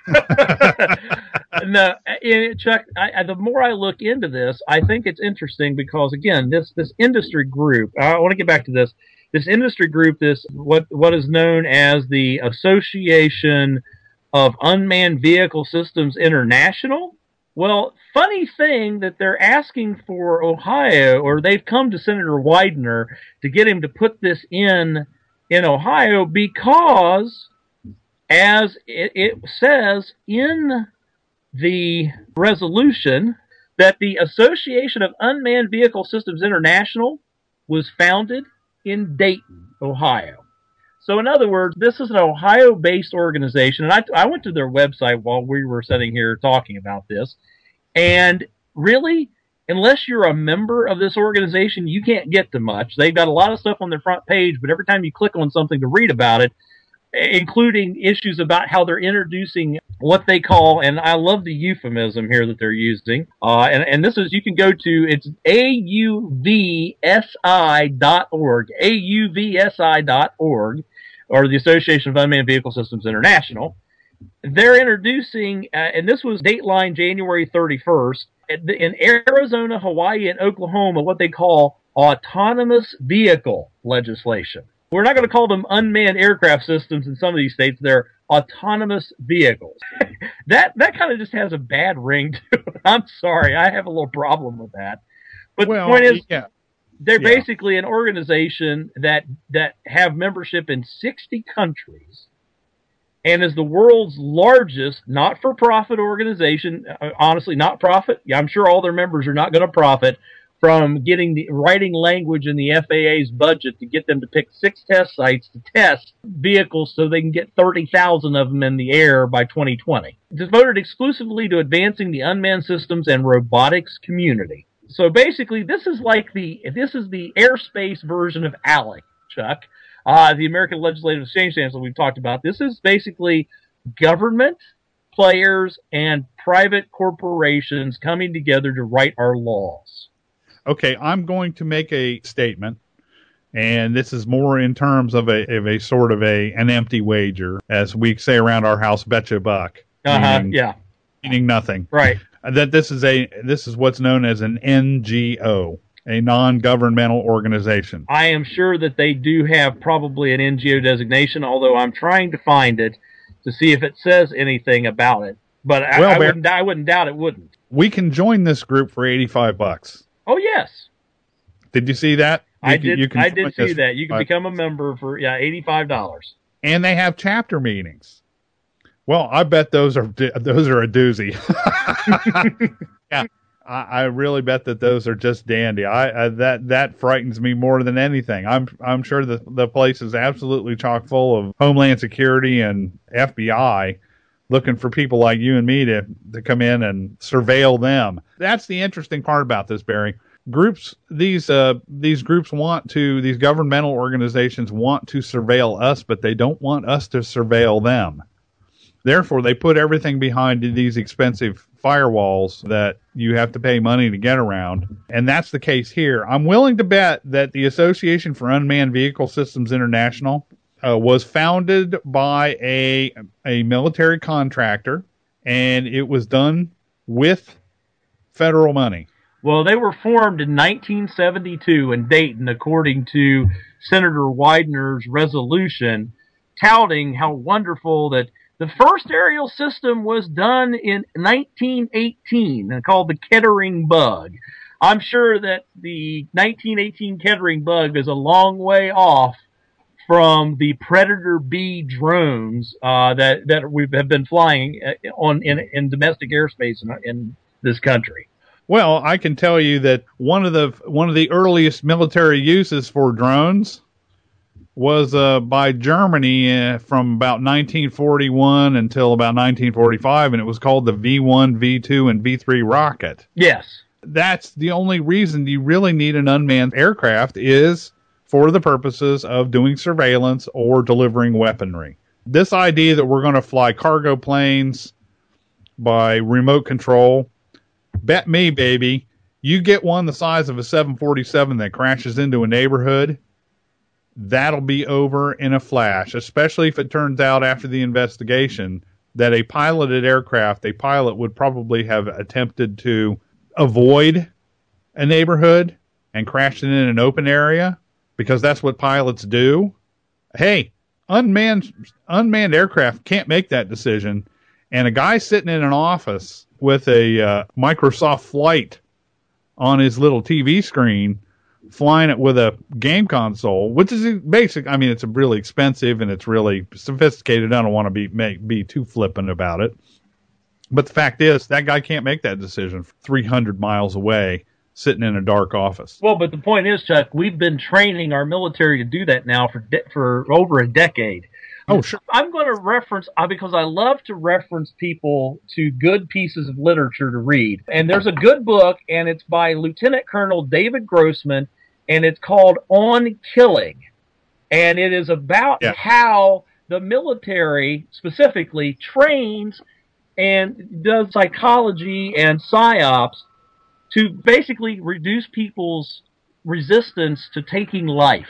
No, Chuck, I, I, the more I look into this, I think it's interesting because, again, this, this industry group, I want to get back to this, This industry group, this what what is known as the Association of Unmanned Vehicle Systems International. Well, funny thing that they're asking for Ohio, or they've come to Senator Widener to get him to put this in in Ohio because, as it, it says in the resolution, that the Association of Unmanned Vehicle Systems International was founded in Dayton, Ohio. So in other words, this is an Ohio-based organization, and I, I went to their website while we were sitting here talking about this, and really, unless you're a member of this organization, you can't get to much. They've got a lot of stuff on their front page, but every time you click on something to read about it, including issues about how they're introducing what they call, and I love the euphemism here that they're using, uh, and, and this is, you can go to, it's A U V S I dot org, A U V S I dot org, or the Association of Unmanned Vehicle Systems International. They're introducing, uh, and this was Dateline January thirty-first, in Arizona, Hawaii, and Oklahoma, what they call autonomous vehicle legislation. We're not going to call them unmanned aircraft systems in some of these states. They're autonomous vehicles. that that kind of just has a bad ring to it. I'm sorry. I have a little problem with that. But well, the point is, yeah. they're yeah. basically an organization that, that have membership in sixty countries and is the world's largest not-for-profit organization. Uh, honestly, not profit. Yeah, I'm sure all their members are not going to profit from getting the writing language in the F A A's budget to get them to pick six test sites to test vehicles so they can get thirty thousand of them in the air by twenty twenty. It's devoted exclusively to advancing the unmanned systems and robotics community. So basically, this is like the, this is the airspace version of ALEC, Chuck, uh, the American Legislative Exchange Council we've talked about. This is basically government, players, and private corporations coming together to write our laws. Okay, I'm going to make a statement, and this is more in terms of a, of a sort of a an empty wager, as we say around our house, betcha a buck. Uh-huh, meaning, yeah. Meaning nothing. Right. That this is a this is what's known as an N G O, a non-governmental organization. I am sure that they do have probably an N G O designation, although I'm trying to find it to see if it says anything about it. But I, well, I, Bear, wouldn't, I wouldn't doubt it wouldn't. We can join this group for eighty-five bucks. Oh, yes. Did you see that? You I can, did. you can I did see that. You can uh, become a member for yeah eighty-five dollars. And they have chapter meetings. Well, I bet those are those are a doozy. yeah, I, I really bet that those are just dandy. I, I that that frightens me more than anything. I'm I'm sure the the place is absolutely chock full of Homeland Security and F B I looking for people like you and me to to come in and surveil them. That's the interesting part about this, Barry. Groups, these uh, these groups want to, these governmental organizations want to surveil us, but they don't want us to surveil them. Therefore, they put everything behind these expensive firewalls that you have to pay money to get around. And that's the case here. I'm willing to bet that the Association for Unmanned Vehicle Systems International uh, was founded by a a military contractor, and it was done with federal money. Well, they were formed in nineteen seventy-two in Dayton, according to Senator Widener's resolution, touting how wonderful that the first aerial system was done in nineteen eighteen, and called the Kettering Bug. I'm sure that the nineteen eighteen Kettering Bug is a long way off from the Predator B drones uh, that that we have been flying on in, in domestic airspace in, in this country. Well, I can tell you that one of the one of the earliest military uses for drones was uh, by Germany uh, from about nineteen forty-one until about nineteen forty-five, and it was called the V one, V two, and V three rocket. Yes. That's the only reason you really need an unmanned aircraft, is for the purposes of doing surveillance or delivering weaponry. This idea that we're going to fly cargo planes by remote control, bet me, baby, you get one the size of a seven forty-seven that crashes into a neighborhood, that'll be over in a flash, especially if it turns out after the investigation that a piloted aircraft, a pilot would probably have attempted to avoid a neighborhood and crashed it in an open area, because that's what pilots do. Hey, unmanned, unmanned aircraft can't make that decision, and a guy sitting in an office with a uh, Microsoft Flight on his little T V screen, flying it with a game console, which is basic. I mean, it's really expensive and it's really sophisticated. I don't want to be make, be too flippant about it. But the fact is, that guy can't make that decision three hundred miles away, sitting in a dark office. Well, but the point is, Chuck, we've been training our military to do that now for de- for over a decade. Oh, sure. I'm going to reference, uh, because I love to reference people to good pieces of literature to read. And there's a good book, and it's by Lieutenant Colonel David Grossman, and it's called On Killing. And it is about yeah. how the the military specifically trains and does psychology and psyops to basically reduce people's resistance to taking life.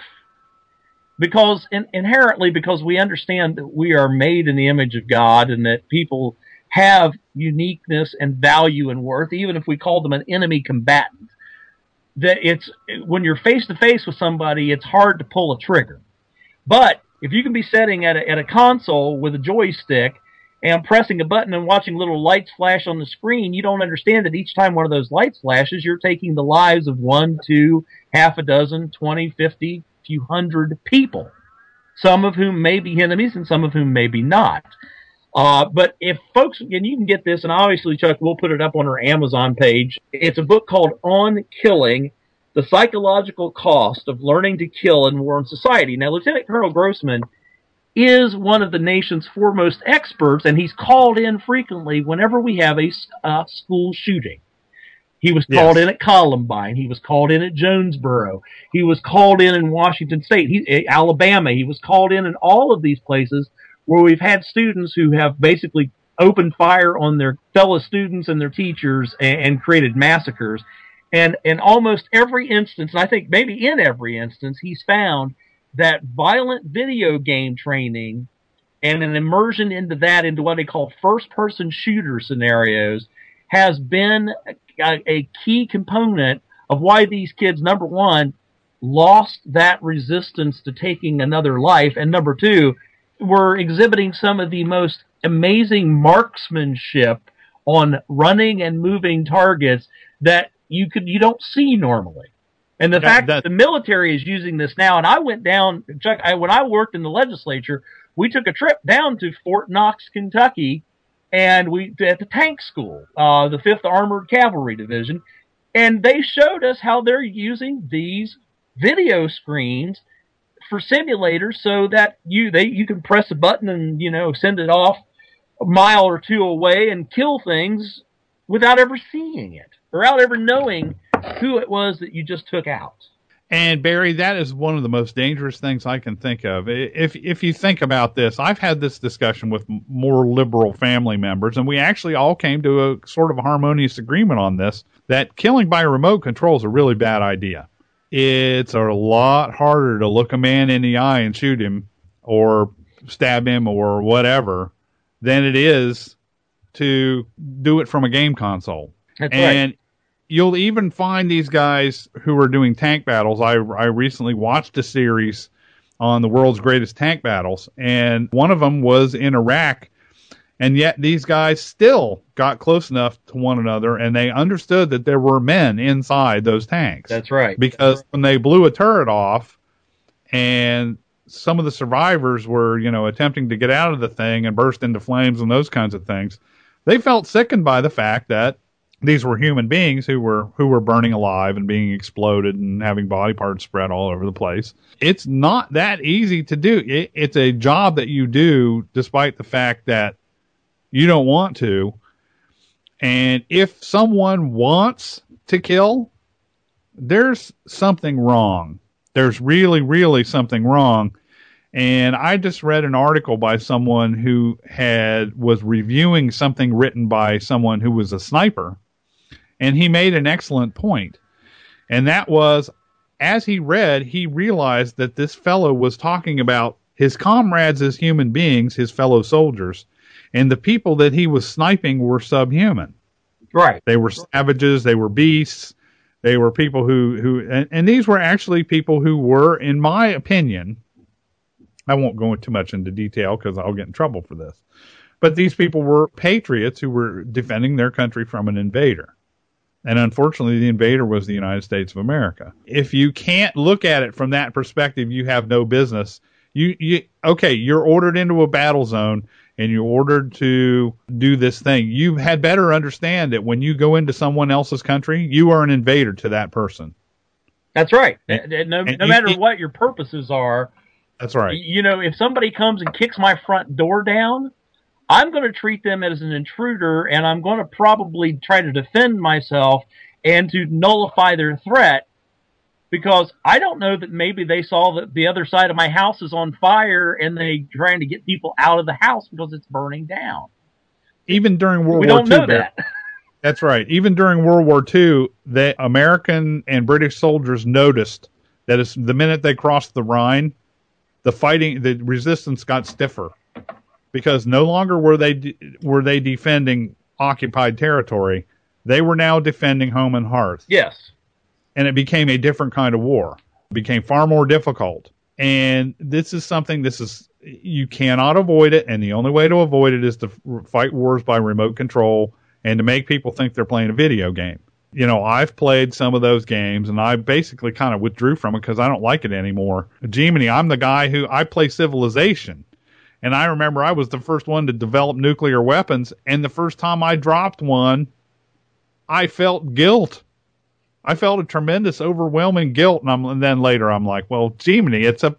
Because in, inherently, because we understand that we are made in the image of God and that people have uniqueness and value and worth, even if we call them an enemy combatant, that it's when you're face to face with somebody, it's hard to pull a trigger. But if you can be sitting at a, at a console with a joystick and pressing a button and watching little lights flash on the screen, you don't understand that each time one of those lights flashes, you're taking the lives of one, two, half a dozen, twenty, fifty, few hundred people, some of whom may be enemies and some of whom may be not. Uh, but if folks, and you can get this, and obviously, Chuck, we'll put it up on our Amazon page. It's a book called On Killing, The Psychological Cost of Learning to Kill in War and Society. Now, Lieutenant Colonel Grossman is one of the nation's foremost experts, and he's called in frequently whenever we have a uh, school shooting. He was called yes. in at Columbine. He was called in at Jonesboro. He was called in in Washington State, he, Alabama. He was called in in all of these places where we've had students who have basically opened fire on their fellow students and their teachers and, and created massacres. And in almost every instance, and I think maybe in every instance, he's found that violent video game training and an immersion into that, into what they call first-person shooter scenarios, has been a, a key component of why these kids, number one, lost that resistance to taking another life, and number two, were exhibiting some of the most amazing marksmanship on running and moving targets that you could you don't see normally. And the that, fact that, that the military is using this now, and I went down, Chuck, I, when I worked in the legislature, we took a trip down to Fort Knox, Kentucky, and we at the tank school, uh, the fifth Armored Cavalry Division, and they showed us how they're using these video screens for simulators so that you they you can press a button and, you know, send it off a mile or two away and kill things without ever seeing it or without ever knowing who it was that you just took out. And Barry, that is one of the most dangerous things I can think of. If if you think about this, I've had this discussion with more liberal family members, and we actually all came to a sort of a harmonious agreement on this, that killing by remote control is a really bad idea. It's a lot harder to look a man in the eye and shoot him or stab him or whatever than it is to do it from a game console. That's and right. You'll even find these guys who are doing tank battles. I, I recently watched a series on the world's greatest tank battles, and one of them was in Iraq, and yet these guys still got close enough to one another, and they understood that there were men inside those tanks. That's right. Because when they blew a turret off, and some of the survivors were, you know, attempting to get out of the thing and burst into flames and those kinds of things, they felt sickened by the fact that these were human beings who were who were burning alive and being exploded and having body parts spread all over the place. It's not that easy to do. It, it's a job that you do despite the fact that you don't want to. And if someone wants to kill, there's something wrong. There's really, really something wrong. And I just read an article by someone who had was reviewing something written by someone who was a sniper. And he made an excellent point. And that was, as he read, he realized that this fellow was talking about his comrades as human beings, his fellow soldiers, and the people that he was sniping were subhuman. Right. They were savages. They were beasts. They were people who, who and, and these were actually people who were, in my opinion, I won't go too much into detail because I'll get in trouble for this, but these people were patriots who were defending their country from an invader. And unfortunately, the invader was the United States of America. If you can't look at it from that perspective, you have no business. You, you, okay, you're ordered into a battle zone and you're ordered to do this thing. You had better understand that when you go into someone else's country, you are an invader to that person. That's right. And, no and no matter you, what your purposes are. That's right. You know, if somebody comes and kicks my front door down, I'm going to treat them as an intruder, and I'm going to probably try to defend myself and to nullify their threat, because I don't know that maybe they saw that the other side of my house is on fire and they trying to get people out of the house because it's burning down. Even during World we War don't Two, know that. That's right. Even during World War Two, the American and British soldiers noticed that as the minute they crossed the Rhine, the fighting, the resistance got stiffer, because no longer were they de- were they defending occupied territory. They were now defending home and hearth. Yes. And it became a different kind of war. It became far more difficult. And this is something, this is, you cannot avoid it. And the only way to avoid it is to fight wars by remote control and to make people think they're playing a video game. You know, I've played some of those games and I basically kind of withdrew from it because I don't like it anymore. Gemini, I'm the guy who, I play Civilization. And I remember I was the first one to develop nuclear weapons. And the first time I dropped one, I felt guilt. I felt a tremendous, overwhelming guilt, and, I'm, and then later I'm like, "Well, Gemini, it's a,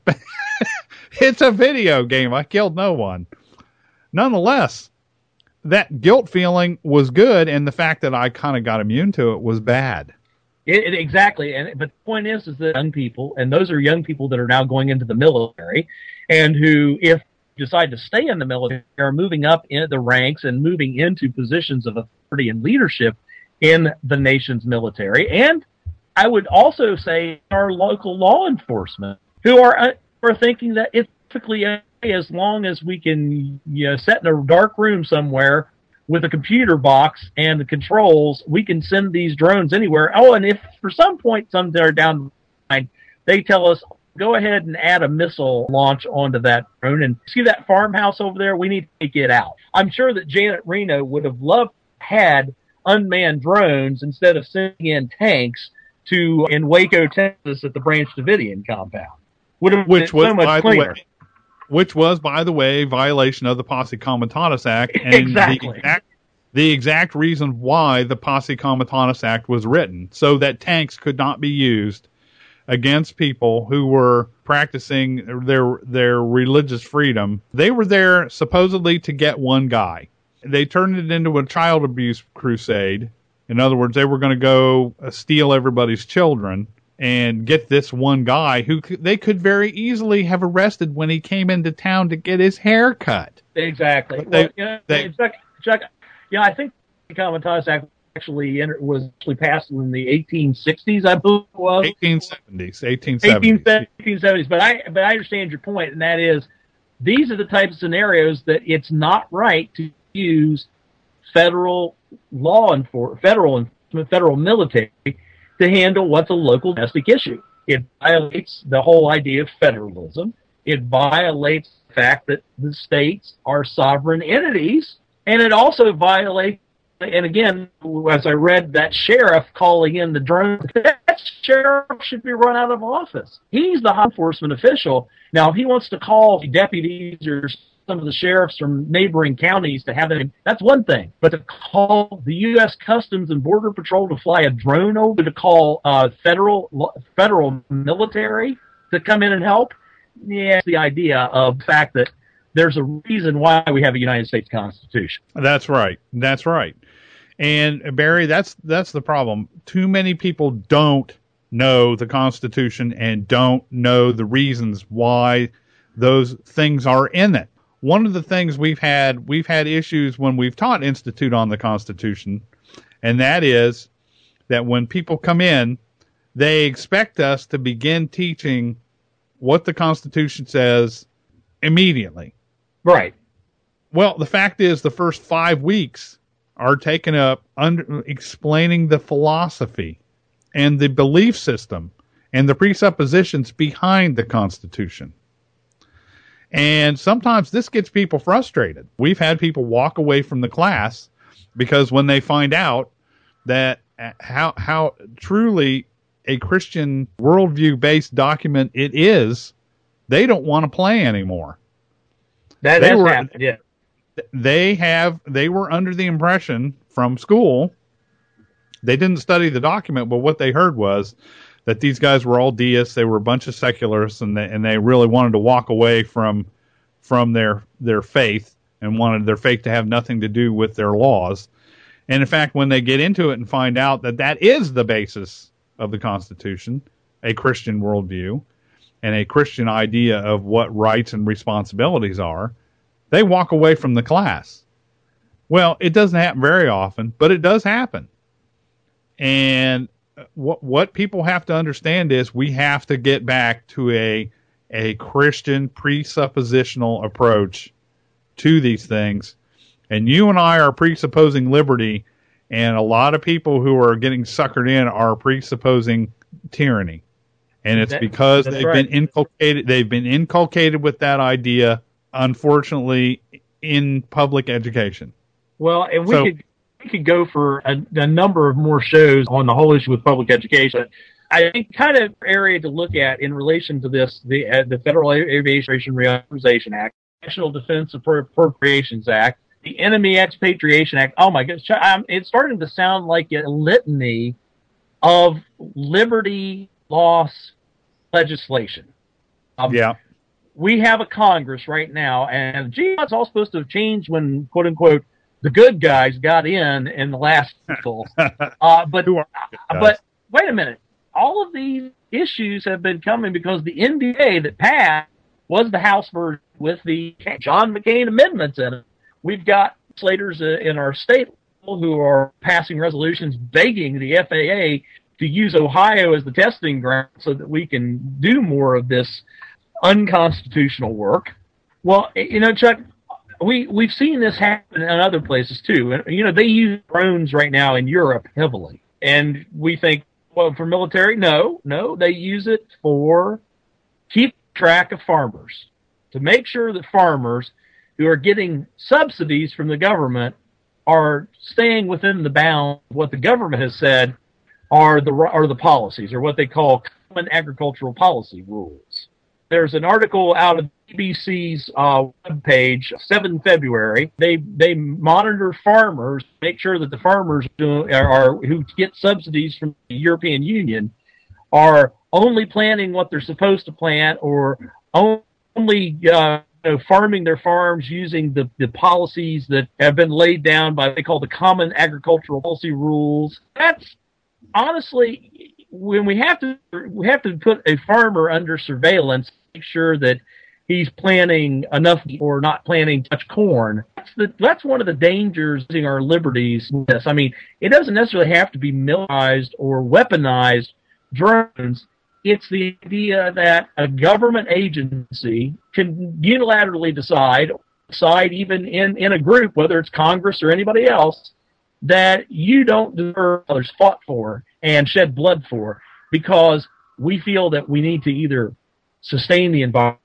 it's a video game. I killed no one." Nonetheless, that guilt feeling was good, and the fact that I kind of got immune to it was bad. It, it, exactly, and but the point is, is that young people, and those are young people that are now going into the military, and who, if decide to stay in the military, are moving up in the ranks and moving into positions of authority and leadership in the nation's military. And I would also say our local law enforcement, who are uh, are thinking that it's perfectly okay as long as we can, you know, sit in a dark room somewhere with a computer box and the controls, we can send these drones anywhere. Oh, and if for some point somewhere down the line they tell us, go ahead and add a missile launch onto that drone, and see that farmhouse over there, we need to take it out. I'm sure that Janet Reno would have loved had unmanned drones instead of sending in tanks to in Waco, Texas, at the Branch Davidian compound. Would have which been was, so much by cleaner. The way, which was, by the way, a violation of the Posse Comitatus Act, and exactly. the exact, the exact reason why the Posse Comitatus Act was written, so that tanks could not be used against people who were practicing their their religious freedom. They were there supposedly to get one guy. They turned it into a child abuse crusade. In other words, they were going to go steal everybody's children and get this one guy who they could very easily have arrested when he came into town to get his hair cut. Exactly. But they, well, you know, they, Chuck, Chuck, yeah, I think the Comitatus Act actually entered, was actually passed in the eighteen sixties, I believe it was. eighteen seventies. eighteen seventies. eighteen seventies. But I, but I understand your point, and that is, these are the type of scenarios that it's not right to use federal law enforcement, federal federal military to handle what's a local domestic issue. It violates the whole idea of federalism. It violates the fact that the states are sovereign entities, and it also violates. And again, as I read that sheriff calling in the drone, that sheriff should be run out of office. He's the law enforcement official. Now, if he wants to call deputies or some of the sheriffs from neighboring counties to have them, that's one thing. But to call the U S Customs and Border Patrol to fly a drone over, to call uh, federal federal military to come in and help, yeah, it's the idea of the fact that there's a reason why we have a United States Constitution. That's right. That's right. And Barry, that's that's the problem. Too many people don't know the Constitution and don't know the reasons why those things are in it. One of the things we've had, we've had issues when we've taught Institute on the Constitution, and that is that when people come in, they expect us to begin teaching what the Constitution says immediately. Right. Well, the fact is, the first five weeks are taken up under explaining the philosophy and the belief system and the presuppositions behind the Constitution. And sometimes this gets people frustrated. We've had people walk away from the class because when they find out that how how truly a Christian worldview-based document it is, they don't want to play anymore. That they has were, happened, yeah. They have they were under the impression from school, they didn't study the document, but what they heard was that these guys were all deists, they were a bunch of secularists, and they, and they really wanted to walk away from from their their faith and wanted their faith to have nothing to do with their laws. And in fact, when they get into it and find out that that is the basis of the Constitution, a Christian worldview and a Christian idea of what rights and responsibilities are, they walk away from the class. Well, it doesn't happen very often, but it does happen. And what what people have to understand is we have to get back to a a Christian presuppositional approach to these things. And you and I are presupposing liberty, and a lot of people who are getting suckered in are presupposing tyranny. And it's that, because they've right. been inculcated they've been inculcated with that idea, unfortunately, in public education. Well, and we so, could we could go for a, a number of more shows on the whole issue with public education. I think kind of area to look at in relation to this, the uh, the Federal Aviation Reauthorization Act, National Defense Appropriations Act, the Enemy Expatriation Act. Oh my goodness, um, it's starting to sound like a litany of liberty loss legislation. Um, yeah. We have a Congress right now, and gee, it's all supposed to have changed when, quote unquote, the good guys got in in the last cycle. uh, but but wait a minute. All of these issues have been coming because the N D A that passed was the House version with the John McCain amendments in it. We've got legislators in our state who are passing resolutions begging the F A A to use Ohio as the testing ground so that we can do more of this unconstitutional work. Well, you know, Chuck, we, we've seen this happen in other places too. You know, they use drones right now in Europe heavily. And we think, well, for military, no, no, they use it for keep track of farmers, to make sure that farmers who are getting subsidies from the government are staying within the bounds of what the government has said are the are the policies, or what they call common agricultural policy rules. There's an article out of B B C's uh, webpage, seventh of February. They they monitor farmers, make sure that the farmers do, are, are who get subsidies from the European Union are only planting what they're supposed to plant, or only uh, you know, farming their farms using the, the policies that have been laid down by what they call the common agricultural policy rules. That's honestly, when we have to we have to put a farmer under surveillance, make sure that he's planting enough or not planting touch corn. That's the, that's one of the dangers of using our liberties. Yes, I mean, it doesn't necessarily have to be militarized or weaponized drones. It's the idea that a government agency can unilaterally decide, decide even in, in a group, whether it's Congress or anybody else, that you don't deserve others fought for and shed blood for, because we feel that we need to either sustain the environment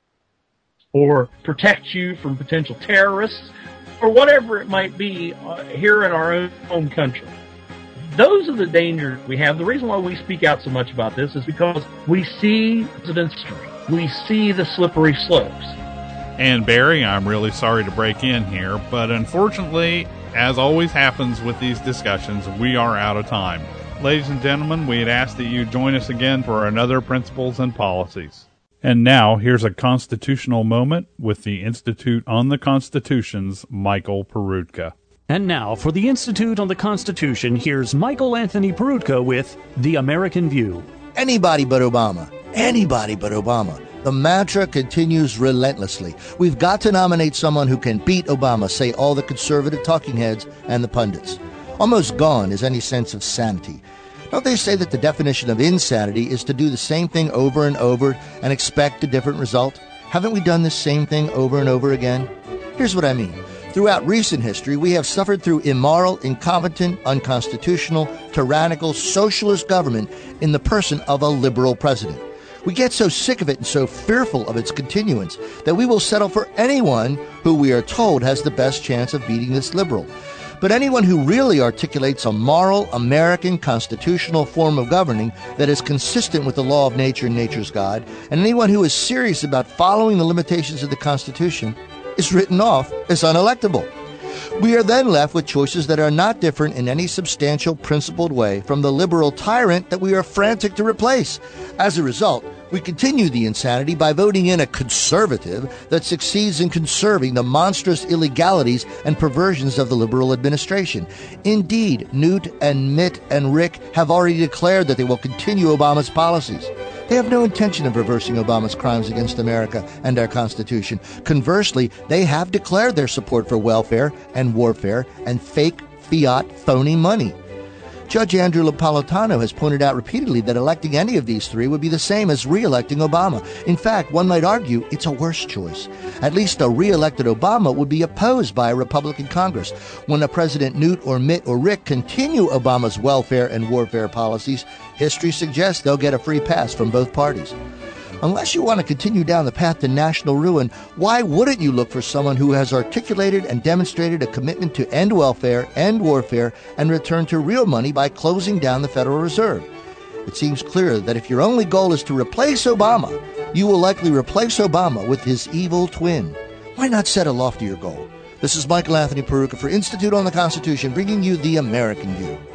or protect you from potential terrorists or whatever it might be uh, here in our own home country. Those are the dangers we have. The reason why we speak out so much about this is because we see President Trump. We see the slippery slopes. And Barry, I'm really sorry to break in here, but unfortunately, as always happens with these discussions, we are out of time. Ladies and gentlemen, we'd ask that you join us again for another Principles and Policies. And now, here's a constitutional moment with the Institute on the Constitution's Michael Peroutka. And now, for the Institute on the Constitution, here's Michael Anthony Peroutka with The American View. Anybody but Obama. Anybody but Obama. The mantra continues relentlessly. We've got to nominate someone who can beat Obama, say all the conservative talking heads and the pundits. Almost gone is any sense of sanity. Don't they say that the definition of insanity is to do the same thing over and over and expect a different result? Haven't we done the same thing over and over again? Here's what I mean. Throughout recent history, we have suffered through immoral, incompetent, unconstitutional, tyrannical, socialist government in the person of a liberal president. We get so sick of it and so fearful of its continuance that we will settle for anyone who we are told has the best chance of beating this liberal. But anyone who really articulates a moral, American, constitutional form of governing that is consistent with the law of nature and nature's God, and anyone who is serious about following the limitations of the Constitution, is written off as unelectable. We are then left with choices that are not different in any substantial, principled way from the liberal tyrant that we are frantic to replace. As a result, we continue the insanity by voting in a conservative that succeeds in conserving the monstrous illegalities and perversions of the liberal administration. Indeed, Newt and Mitt and Rick have already declared that they will continue Obama's policies. They have no intention of reversing Obama's crimes against America and our Constitution. Conversely, they have declared their support for welfare and warfare and fake fiat phony money. Judge Andrew Napolitano has pointed out repeatedly that electing any of these three would be the same as re-electing Obama. In fact, one might argue it's a worse choice. At least a re-elected Obama would be opposed by a Republican Congress. When a President Newt or Mitt or Rick continue Obama's welfare and warfare policies, history suggests they'll get a free pass from both parties. Unless you want to continue down the path to national ruin, why wouldn't you look for someone who has articulated and demonstrated a commitment to end welfare, end warfare, and return to real money by closing down the Federal Reserve? It seems clear that if your only goal is to replace Obama, you will likely replace Obama with his evil twin. Why not set a loftier goal? This is Michael Anthony Peruka for Institute on the Constitution, bringing you the American View.